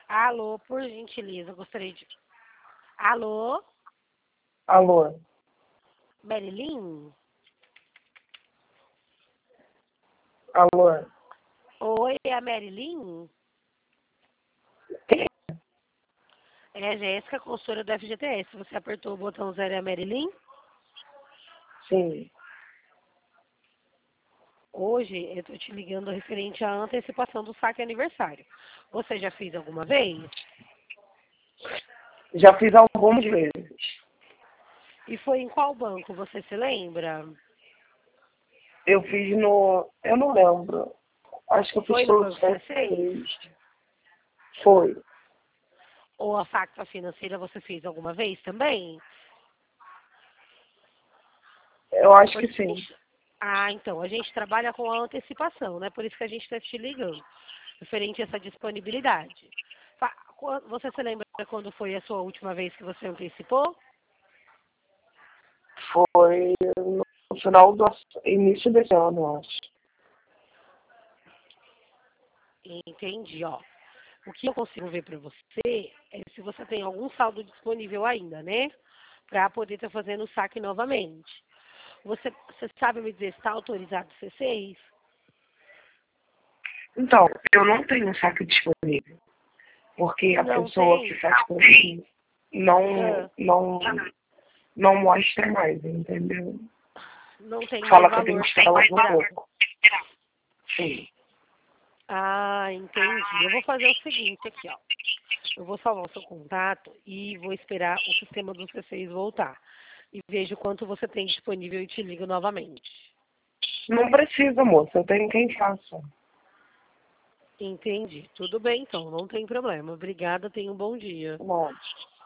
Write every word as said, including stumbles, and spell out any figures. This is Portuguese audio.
Alô, por gentileza, eu gostaria de... Alô, Alô? Marilyn? Alô? Oi, é a Marilyn? Quem? É a Jéssica, consultora do F G T S. Você apertou o botão zero é a Marilyn? Sim. Hoje eu estou te ligando referente à antecipação do saque aniversário. Você já fez alguma vez? Já fiz algumas vezes. E foi em qual banco, você se lembra? Eu fiz no... Eu não lembro. Acho que eu fiz Foi no pelo Banco C seis? C seis. Foi. Ou a Facta Financeira você fez alguma vez também? Eu acho que Porque a sim. gente... Ah, então, a gente trabalha com a antecipação, né? Por isso que a gente está te ligando, referente a essa disponibilidade. Fa- quan- Você se lembra quando foi a sua última vez que você antecipou? Foi no final do início desse ano, eu acho. Entendi, ó. O que eu consigo ver para você é se você tem algum saldo disponível ainda, né? Para poder estar fazendo o saque novamente. Você, você sabe me dizer se está autorizado o C seis? Então, eu não tenho um saque disponível. Porque a Não pessoa que tem? faz por mim não, Ah, não, não mostra mais, entendeu? não tem mais Fala que eu tenho valor que para esperar mais um liberar. pouco. Sim. Ah, entendi. Eu vou fazer o seguinte aqui, ó. Eu vou salvar o seu contato e vou esperar o sistema do C seis voltar. E vejo quanto você tem disponível e te ligo novamente. Não precisa, moça. Eu tenho quem faça. Entendi. Tudo bem, então. Não tem problema. Obrigada. Tenha um bom dia. Não.